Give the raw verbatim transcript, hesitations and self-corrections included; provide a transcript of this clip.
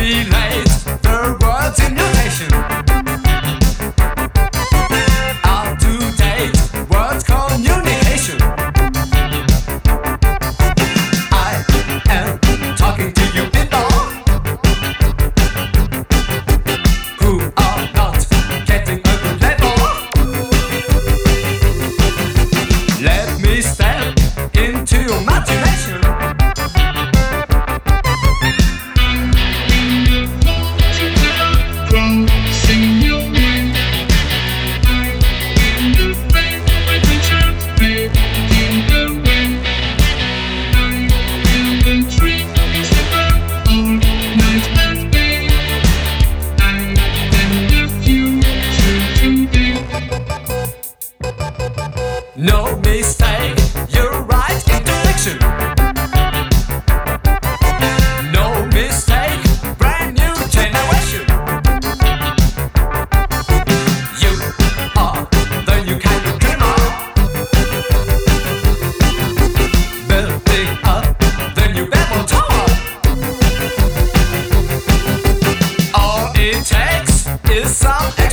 relate the words in mutation. Up to date words communication. I am talking to you people who are not getting a good level. Let me step into your imagination. No mistake, you're right in fiction. No mistake, brand new generation. You are the new kind of dreamer, building up the new Babel Tower. All it takes is some